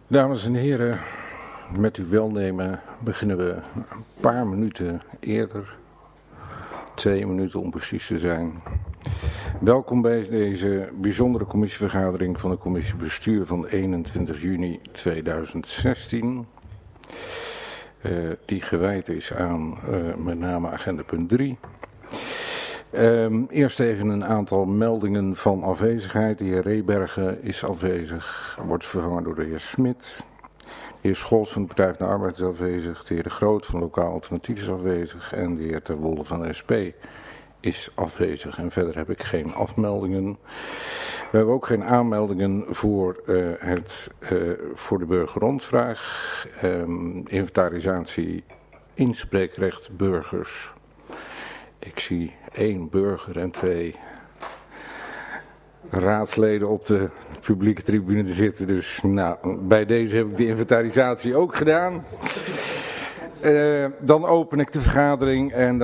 Dames en heren, met uw welnemen beginnen we een paar minuten eerder, 2 minuten om precies te zijn. Welkom bij deze bijzondere commissievergadering van de commissie bestuur van 21 juni 2016. Die gewijd is aan met name agenda punt 3. Eerst even een aantal meldingen van afwezigheid. De heer Rebergen is afwezig, wordt vervangen door de heer Smit. De heer Scholz van de Partij van de Arbeid is afwezig. De heer De Groot van Lokaal Alternatief is afwezig. En de heer Ter Wolde van de SP is afwezig. En verder heb ik geen afmeldingen. We hebben ook geen aanmeldingen voor de burgerrondvraag. Inventarisatie inspreekrecht burgers. Ik zie 1 burger en 2 raadsleden op de publieke tribune te zitten. Dus nou, bij deze heb ik de inventarisatie ook gedaan. Dan open ik de vergadering en